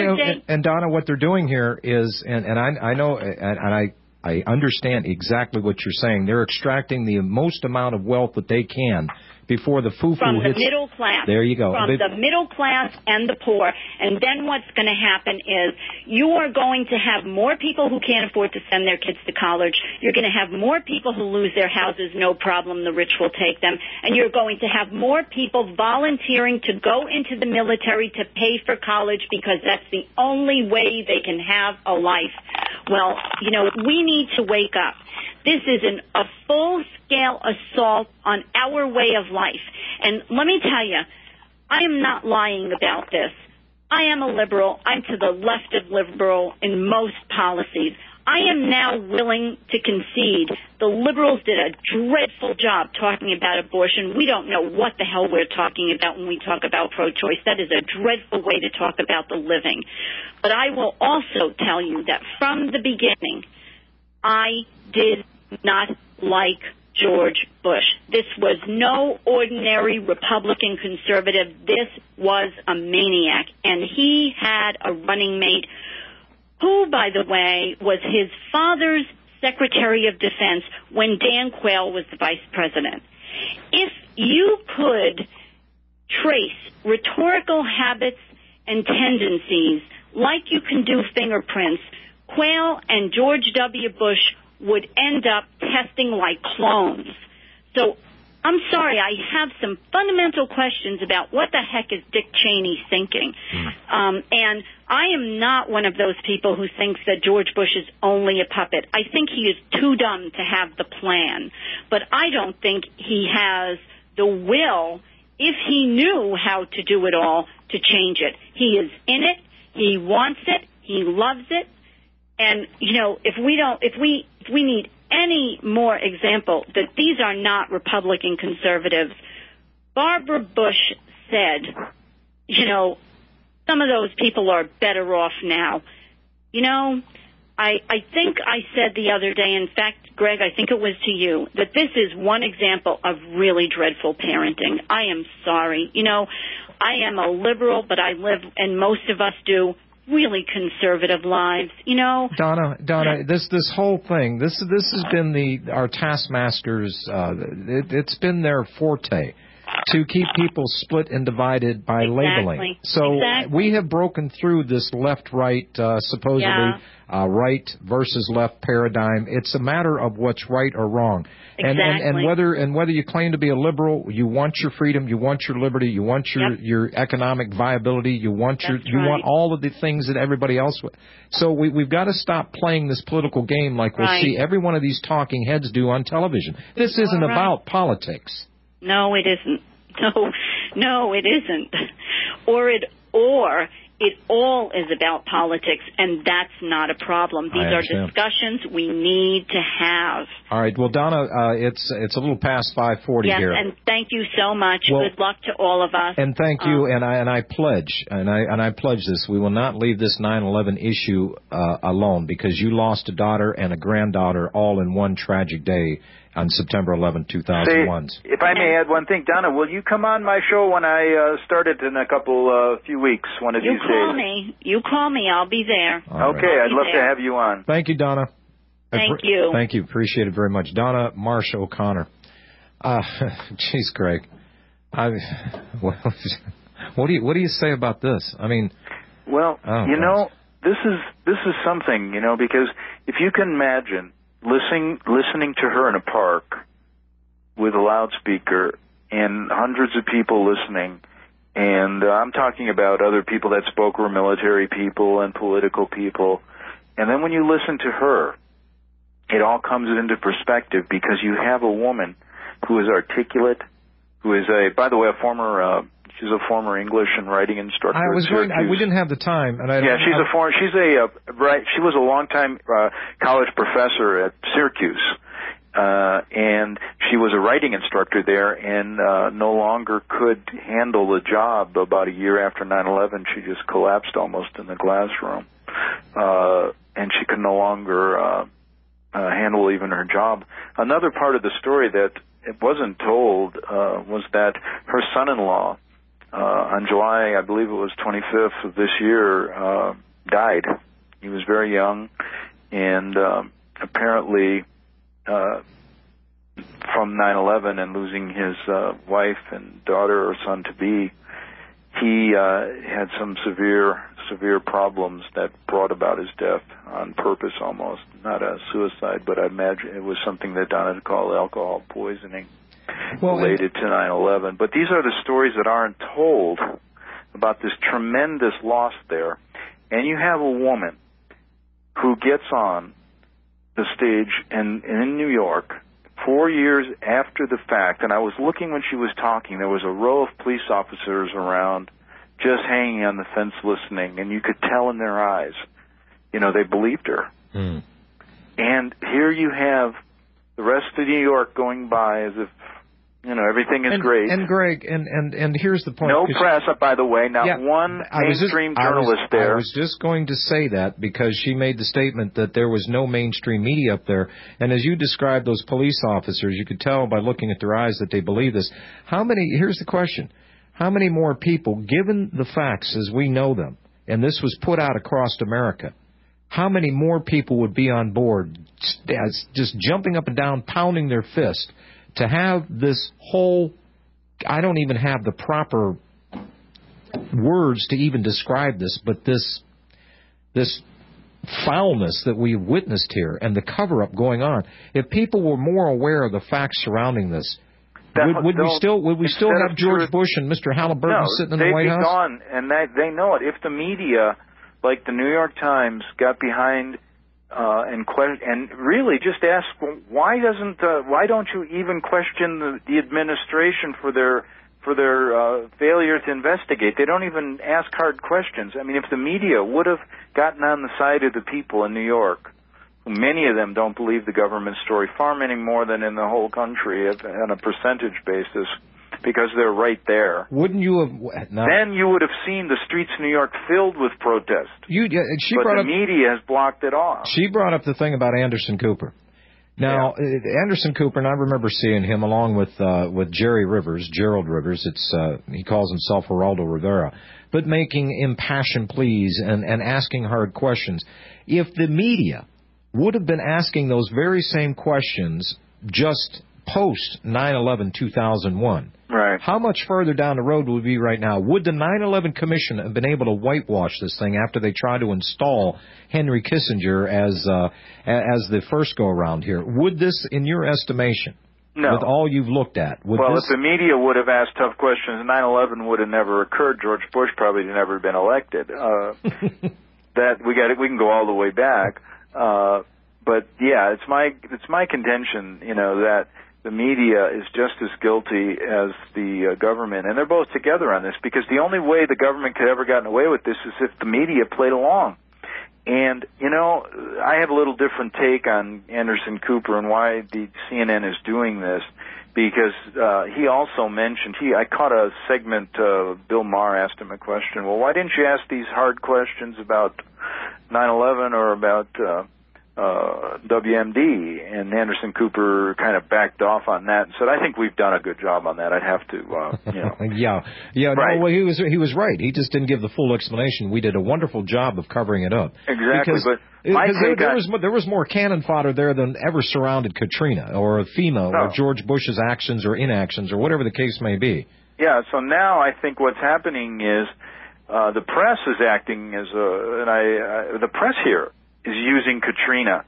and Donna, what they're doing here is, and I know, and I understand exactly what you're saying. They're extracting the most amount of wealth that they can before the foo-foo from hits. the middle class. There you go. From the middle class and the poor. And then what's going to happen is you are going to have more people who can't afford to send their kids to college. You're going to have more people who lose their houses, no problem, the rich will take them. And you're going to have more people volunteering to go into the military to pay for college because that's the only way they can have a life. Well, we need to wake up. This is a full-scale assault on our way of life. And let me tell you, I am not lying about this. I am a liberal. I'm to the left of liberal in most policies. I am now willing to concede the liberals did a dreadful job talking about abortion. We don't know what the hell we're talking about when we talk about pro-choice. That is a dreadful way to talk about the living. But I will also tell you that from the beginning, I did not like George Bush. This was no ordinary Republican conservative. This was a maniac. And he had a running mate who, by the way, was his father's Secretary of Defense when Dan Quayle was the vice president. If you could trace rhetorical habits and tendencies like you can do fingerprints, Quayle and George W. Bush would end up testing like clones. So I'm sorry, I have some fundamental questions about what the heck is Dick Cheney thinking. And I am not one of those people who thinks that George Bush is only a puppet. I think he is too dumb to have the plan. But I don't think he has the will, if he knew how to do it all, to change it. He is in it. He wants it. He loves it. And, you know, if we need any more example that these are not Republican conservatives, Barbara Bush said, you know, some of those people are better off now. You know, I think I said the other day, in fact, Greg, I think it was to you, that this is one example of really dreadful parenting. I am sorry. You know, I am a liberal, but I live, and most of us do, really conservative lives, you know. Donna, this whole thing, this has been our taskmasters. It's been their forte to keep people split and divided by labeling. So we have broken through this left-right, supposedly right versus left paradigm. It's a matter of what's right or wrong. And whether you claim to be a liberal, you want your freedom, you want your liberty, you want your economic viability, you want want all of the things that everybody else would. So we've got to stop playing this political game like we'll see every one of these talking heads do on television. This isn't about politics. No, it isn't. No, it isn't. Or it all is about politics, and that's not a problem. These are discussions we need to have. All right. Well, Donna, it's a little past 5:40 here. Yes, and thank you so much. Well, good luck to all of us. And thank you. And I pledge this: we will not leave this 9/11 issue alone, because you lost a daughter and a granddaughter all in one tragic day on September 11, 2001. If I may add one thing, Donna, will you come on my show when I start it in a few weeks, one of these days? You call me. I'll be there. Okay, I'd love to have you on. Thank you, Donna. Thank you. Thank you. Appreciate it very much. Donna Marsh O'Connor. Geez, Greg. What do you say about this? I mean, well, know, this is something, you know, because if you can imagine listening to her in a park with a loudspeaker and hundreds of people listening, and I'm talking about other people that spoke were military people and political people, and then when you listen to her, it all comes into perspective, because you have a woman who is articulate, who is by the way, she's a former English and writing instructor. We didn't have the time, and she was a longtime college professor at Syracuse, and she was a writing instructor there, and no longer could handle the job. About a year after 9/11, she just collapsed almost in the classroom, and she could no longer handle even her job. Another part of the story that it wasn't told was that her son-in-law, on July, I believe it was 25th of this year, died. He was very young, and apparently from 9/11 and losing his wife and daughter or son-to-be, he had some severe problems that brought about his death on purpose almost. Not a suicide, but I imagine it was something that Donna would call alcohol poisoning. Related to 9/11. But these are the stories that aren't told about this tremendous loss there. And you have a woman who gets on the stage in New York 4 years after the fact, and I was looking when she was talking, there was a row of police officers around just hanging on the fence listening, and you could tell in their eyes, you know, they believed her. And here you have the rest of New York going by as if, you know, everything is great. And Greg, and here's the point. No press, by the way, not one mainstream journalist there. I was just going to say that, because she made the statement that there was no mainstream media up there. And as you described those police officers, you could tell by looking at their eyes that they believe this. Here's the question. How many more people, given the facts as we know them, and this was put out across America, how many more people would be on board just jumping up and down, pounding their fist, to have this whole, I don't even have the proper words to even describe this, but this foulness that we've witnessed here and the cover-up going on. If people were more aware of the facts surrounding this, Would we still have George Bush and Mr. Halliburton sitting in the White House? No, they'd be gone, and they know it. If the media, like the New York Times, got behind and really just ask, why don't you even question the administration for their failure to investigate? They don't even ask hard questions. I mean, if the media would have gotten on the side of the people in New York, many of them don't believe the government story far many more than in the whole country on a percentage basis, because they're right there. Wouldn't you have? No. Then you would have seen the streets of New York filled with protest. The media has blocked it off. She brought up the thing about Anderson Cooper. Now, Anderson Cooper, and I remember seeing him along with Gerald Rivers. He calls himself Geraldo Rivera, but making impassioned pleas and asking hard questions. If the media would have been asking those very same questions just post 9/11/2001. Right. How much further down the road would we be right now? Would the 9/11 Commission have been able to whitewash this thing after they tried to install Henry Kissinger as the first go around here? Would this, in your estimation, with all you've looked at, if the media would have asked tough questions, 9/11 would have never occurred. George Bush probably would never have been elected. We can go all the way back. But yeah, it's my contention, that the media is just as guilty as the government, and they're both together on this, because the only way the government could ever gotten away with this is if the media played along. And, I have a little different take on Anderson Cooper and why the CNN is doing this, because he also mentioned, I caught a segment, Bill Maher asked him a question, well, why didn't you ask these hard questions about 9/11 or about WMD? And Anderson Cooper kind of backed off on that and said, I think we've done a good job on that. I'd have to, Right. No, well, he was right. He just didn't give the full explanation. We did a wonderful job of covering it up. Exactly, there was more cannon fodder there than ever surrounded Katrina or FEMA or George Bush's actions or inactions or whatever the case may be. Yeah, so now I think what's happening is the press is acting as the press here is using Katrina,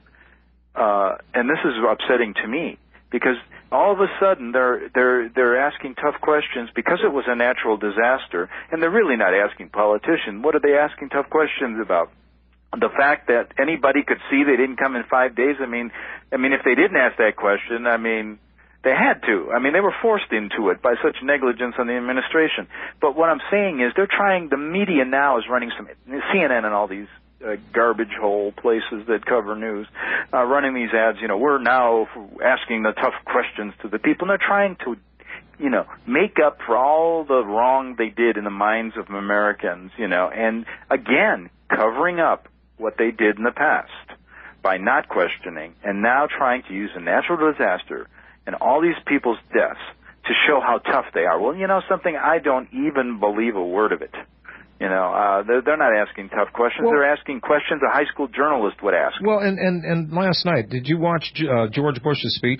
and this is upsetting to me, because all of a sudden they're asking tough questions because it was a natural disaster, and they're really not asking politicians. What are they asking tough questions about? The fact that anybody could see they didn't come in 5 days. I mean, if they didn't ask that question, they had to. They were forced into it by such negligence on the administration. But what I'm saying is the media now is running some, CNN and all these garbage hole places that cover news, running these ads, we're now asking the tough questions to the people, and they're trying to, make up for all the wrong they did in the minds of Americans, and again, covering up what they did in the past by not questioning, and now trying to use a natural disaster and all these people's deaths to show how tough they are. Well, something, I don't even believe a word of it. They're not asking tough questions. Well, they're asking questions a high school journalist would ask. Well, and last night, did you watch George Bush's speech?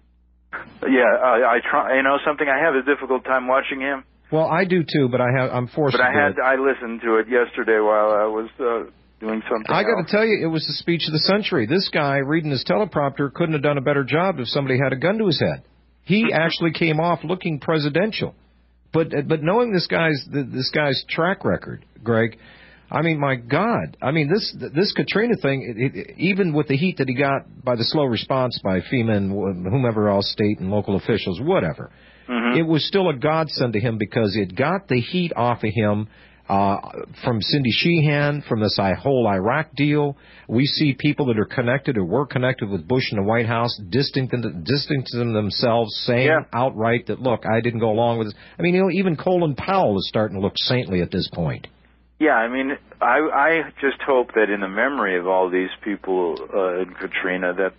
Yeah, I try. Something, I have a difficult time watching him. Well, I do too, but I'm forced. But I listened to it yesterday while I was doing something. I got to tell you, it was the speech of the century. This guy reading his teleprompter couldn't have done a better job if somebody had a gun to his head. He actually came off looking presidential. But knowing this guy's track record, Greg, my God, this Katrina thing, even with the heat that he got by the slow response by FEMA and whomever else, state and local officials, whatever, it was still a godsend to him, because it got the heat off of him from Cindy Sheehan, from this whole Iraq deal. We see people that are connected or were connected with Bush in the White House distancing themselves, saying outright that, look, I didn't go along with this. Even Colin Powell is starting to look saintly at this point. Yeah, I just hope that in the memory of all these people in Katrina that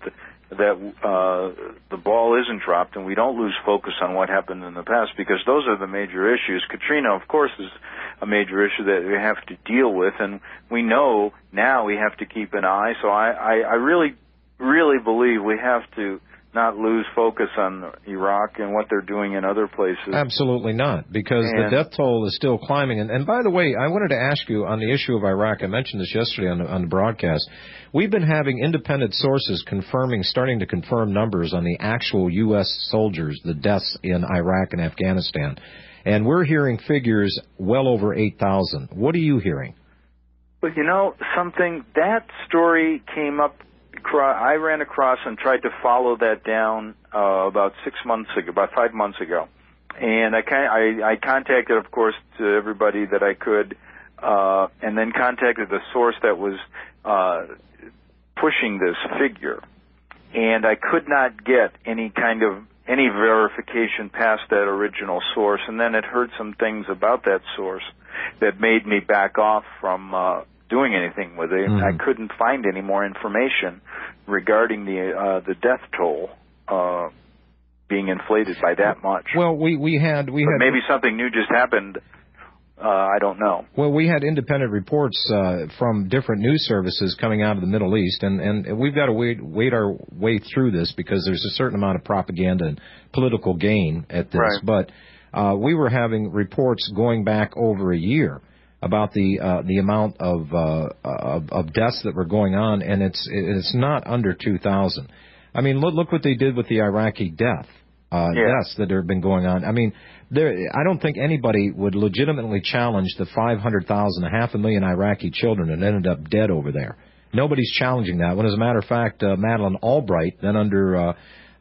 the ball isn't dropped and we don't lose focus on what happened in the past, because those are the major issues. Katrina, of course, is a major issue that we have to deal with, and we know now we have to keep an eye. So I really, really believe we have to not lose focus on Iraq and what they're doing in other places. Absolutely not, because the death toll is still climbing. And by the way, I wanted to ask you on the issue of Iraq. I mentioned this yesterday on the broadcast. We've been having independent sources starting to confirm numbers on the actual U.S. soldiers, the deaths in Iraq and Afghanistan. And we're hearing figures well over 8,000. What are you hearing? Well, that story came up. I ran across and tried to follow that down about 5 months ago, and I contacted, of course, to everybody that I could, and then contacted the source that was pushing this figure, and I could not get any verification past that original source, and then it heard some things about that source that made me back off from doing anything with it. I couldn't find any more information regarding the death toll being inflated by that much. Well, we had maybe something new just happened. I don't know. Well, we had independent reports from different news services coming out of the Middle East, and we've got to wait our way through this because there's a certain amount of propaganda and political gain at this. Right. But we were having reports going back over a year about the amount of deaths that were going on, and it's not under 2,000. I mean, look what they did with the Iraqi deaths that have been going on. I mean, I don't think anybody would legitimately challenge the 500,000, 500,000 Iraqi children that ended up dead over there. Nobody's challenging that. When, as a matter of fact, Madeleine Albright, then under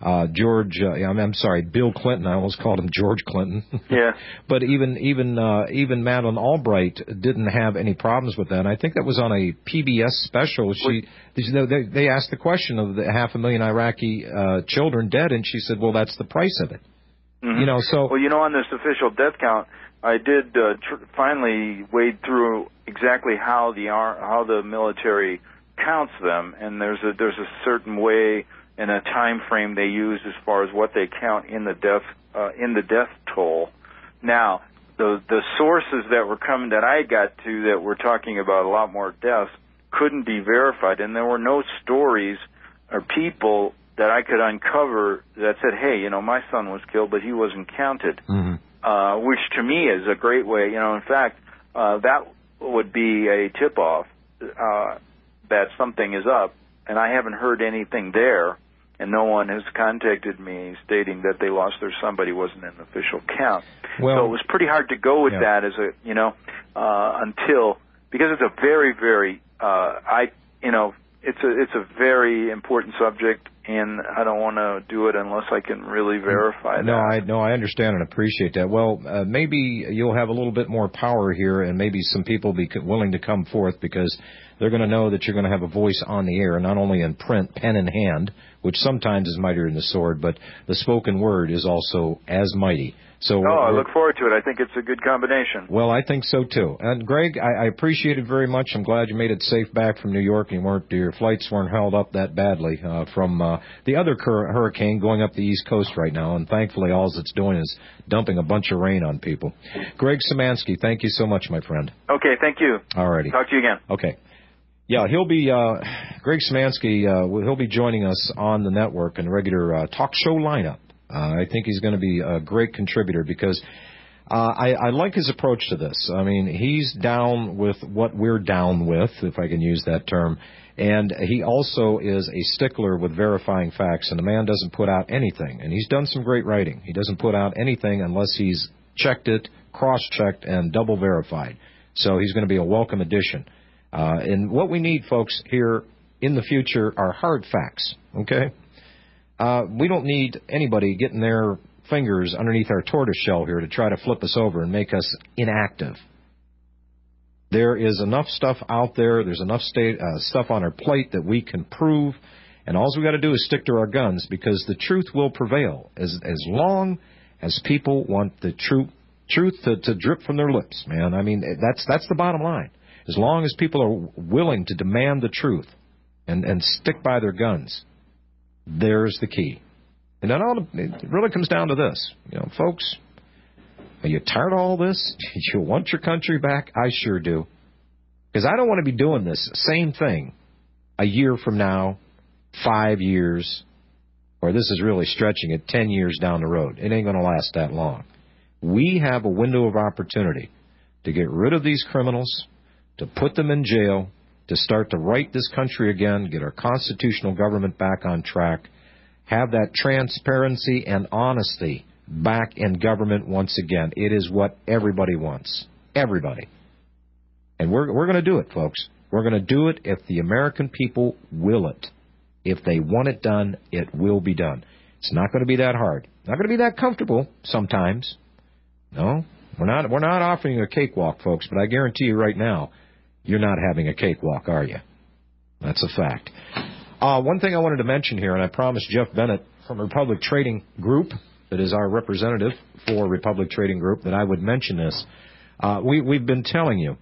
Bill Clinton. I almost called him George Clinton. Yeah. But even Madeleine Albright didn't have any problems with that. And I think that was on a PBS special. They asked the question of the 500,000 Iraqi children dead, and she said, "Well, that's the price of it." Mm-hmm. On this official death count, I did finally wade through exactly how the military counts them, and there's a certain way and a time frame they use as far as what they count in the death toll. Now, the sources that I got to that were talking about a lot more deaths couldn't be verified, and there were no stories or people that I could uncover that said, "Hey, my son was killed, but he wasn't counted," which to me is a great way. In fact, that would be a tip-off that something is up, and I haven't heard anything there. And no one has contacted me stating that they lost their son, but he wasn't in an official count. Well, so it was pretty hard to go with that as because it's a very, very, it's a very important subject, and I don't want to do it unless I can really verify that. No, I understand and appreciate that. Well, maybe you'll have a little bit more power here, and maybe some people be willing to come forth because they're going to know that you're going to have a voice on the air, not only in print, pen in hand, which sometimes is mightier than the sword, but the spoken word is also as mighty. So I look forward to it. I think it's a good combination. Well, I think so too. And Greg, I appreciate it very much. I'm glad you made it safe back from New York, and your flights weren't held up that badly from the other hurricane going up the East Coast right now. And thankfully, all it's doing is dumping a bunch of rain on people. Greg Szymanski, thank you so much, my friend. Okay, thank you. All righty. Talk to you again. Okay. Yeah, he'll be Greg Szymanski. He'll be joining us on the network in a regular talk show lineup. I think he's going to be a great contributor because I like his approach to this. I mean, he's down with what we're down with, if I can use that term, and he also is a stickler with verifying facts, and the man doesn't put out anything. And he's done some great writing. He doesn't put out anything unless he's checked it, cross-checked, and double verified. So he's going to be a welcome addition. And what we need, folks, here in the future are hard facts, okay? We don't need anybody getting their fingers underneath our tortoise shell here to try to flip us over and make us inactive. There is enough stuff out there. There's enough stuff on our plate that we can prove, and all we got to do is stick to our guns because the truth will prevail as long as people want the truth to drip from their lips, man. I mean, that's the bottom line. As long as people are willing to demand the truth and stick by their guns, there's the key. And then it really comes down to this. Folks, are you tired of all this? Do you want your country back? I sure do. Because I don't want to be doing this same thing a year from now, 5 years, or this is really stretching it 10 years down the road. It ain't going to last that long. We have a window of opportunity to get rid of these criminals, to put them in jail, to start to right this country again, get our constitutional government back on track, have that transparency and honesty back in government once again. It is what everybody wants. Everybody. And we're going to do it, folks. We're going to do it if the American people will it. If they want it done, it will be done. It's not going to be that hard. Not going to be that comfortable sometimes. No, we're not offering you a cakewalk, folks, but I guarantee you right now, you're not having a cakewalk, are you? That's a fact. One thing I wanted to mention here, and I promised Jeff Bennett from Republic Trading Group, that is our representative for Republic Trading Group, that I would mention this. We've been telling you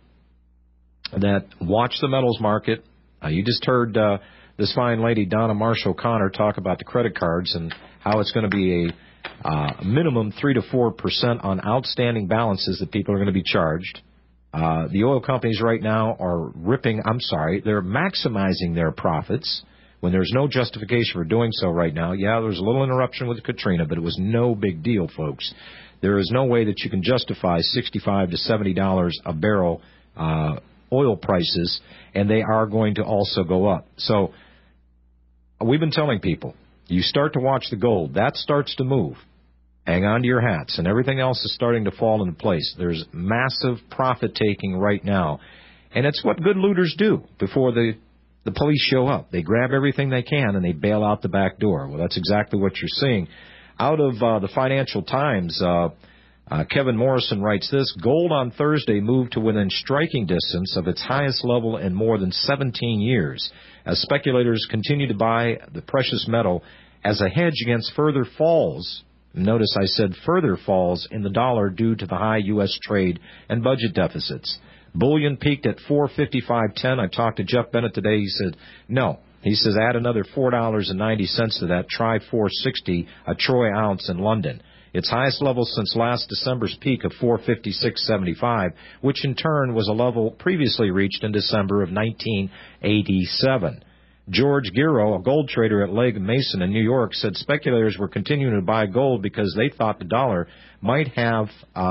that watch the metals market. You just heard this fine lady, Donna Marshall-Connor, talk about the credit cards and how it's going to be a minimum 3 to 4% on outstanding balances that people are going to be charged. The oil companies right now are they're maximizing their profits when there's no justification for doing so right now. Yeah, there was a little interruption with Katrina, but it was no big deal, folks. There is no way that you can justify $65 to $70 a barrel oil prices, and they are going to also go up. So we've been telling people, you start to watch the gold. That starts to move. Hang on to your hats, and everything else is starting to fall into place. There's massive profit-taking right now, and it's what good looters do before the police show up. They grab everything they can, and they bail out the back door. Well, that's exactly what you're seeing. Out of the Financial Times, Kevin Morrison writes this: gold on Thursday moved to within striking distance of its highest level in more than 17 years, as speculators continue to buy the precious metal as a hedge against further falls. Notice I said further falls in the dollar due to the high U.S. trade and budget deficits. Bullion peaked at $455.10. I talked to Jeff Bennett today. He said, no. He says, add another $4.90 to that. Try $4.60 a troy ounce in London. Its highest level since last December's peak of $456.75, which in turn was a level previously reached in December of 1987. George Giro, a gold trader at Legg Mason in New York, said speculators were continuing to buy gold because they thought the dollar might have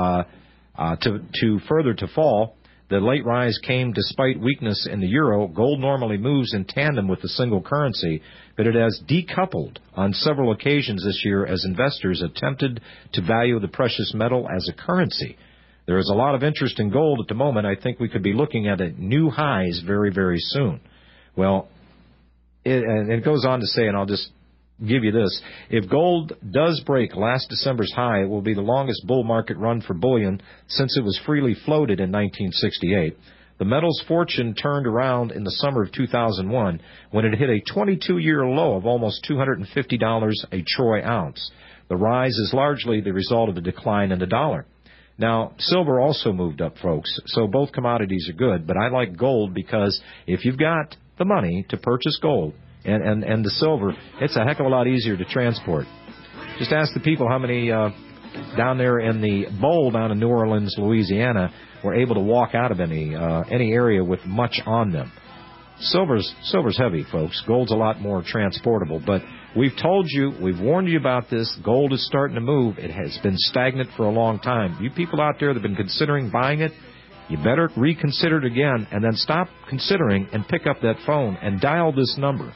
to further to fall. The late rise came despite weakness in the euro. Gold normally moves in tandem with the single currency, but it has decoupled on several occasions this year as investors attempted to value the precious metal as a currency. There is a lot of interest in gold at the moment. I think we could be looking at new highs very, very soon. Well, it goes on to say, and I'll just give you this, if gold does break last December's high, it will be the longest bull market run for bullion since it was freely floated in 1968. The metal's fortune turned around in the summer of 2001 when it hit a 22-year low of almost $250 a troy ounce. The rise is largely the result of the decline in the dollar. Now, silver also moved up, folks, so both commodities are good, but I like gold because if you've got the money to purchase gold and the silver, it's a heck of a lot easier to transport. Just ask the people how many down there in the bowl down in New Orleans, Louisiana, were able to walk out of any area with much on them. Silver's heavy, folks. Gold's a lot more transportable, but we've told you, we've warned you about this. Gold is starting to move. It has been stagnant for a long time. You people out there that have been considering buying it, you better reconsider it again, and then stop considering and pick up that phone and dial this number,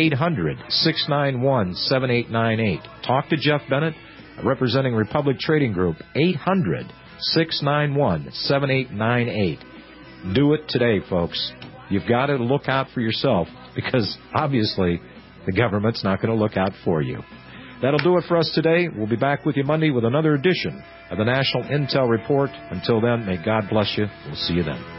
800-691-7898. Talk to Jeff Bennett, representing Republic Trading Group, 800-691-7898. Do it today, folks. You've got to look out for yourself because, obviously, the government's not going to look out for you. That'll do it for us today. We'll be back with you Monday with another edition of the National Intel Report. Until then, may God bless you. We'll see you then.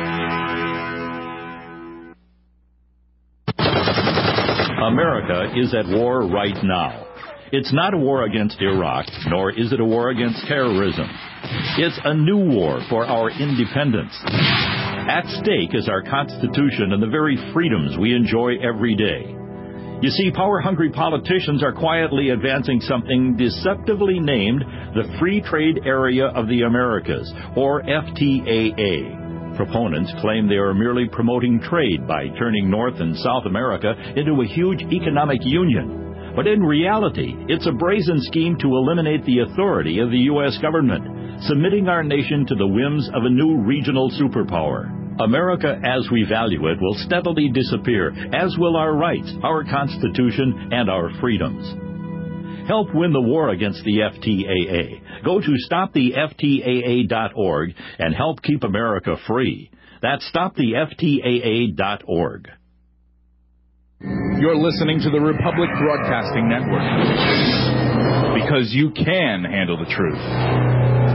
America is at war right now. It's not a war against Iraq, nor is it a war against terrorism. It's a new war for our independence. At stake is our Constitution and the very freedoms we enjoy every day. You see, power-hungry politicians are quietly advancing something deceptively named the Free Trade Area of the Americas, or FTAA. Proponents claim they are merely promoting trade by turning North and South America into a huge economic union. But in reality, it's a brazen scheme to eliminate the authority of the U.S. government, submitting our nation to the whims of a new regional superpower. America as we value it will steadily disappear, as will our rights, our Constitution, and our freedoms. Help win the war against the FTAA. Go to stoptheftaa.org and help keep America free. That's stoptheftaa.org. You're listening to the Republic Broadcasting Network. Because you can handle the truth.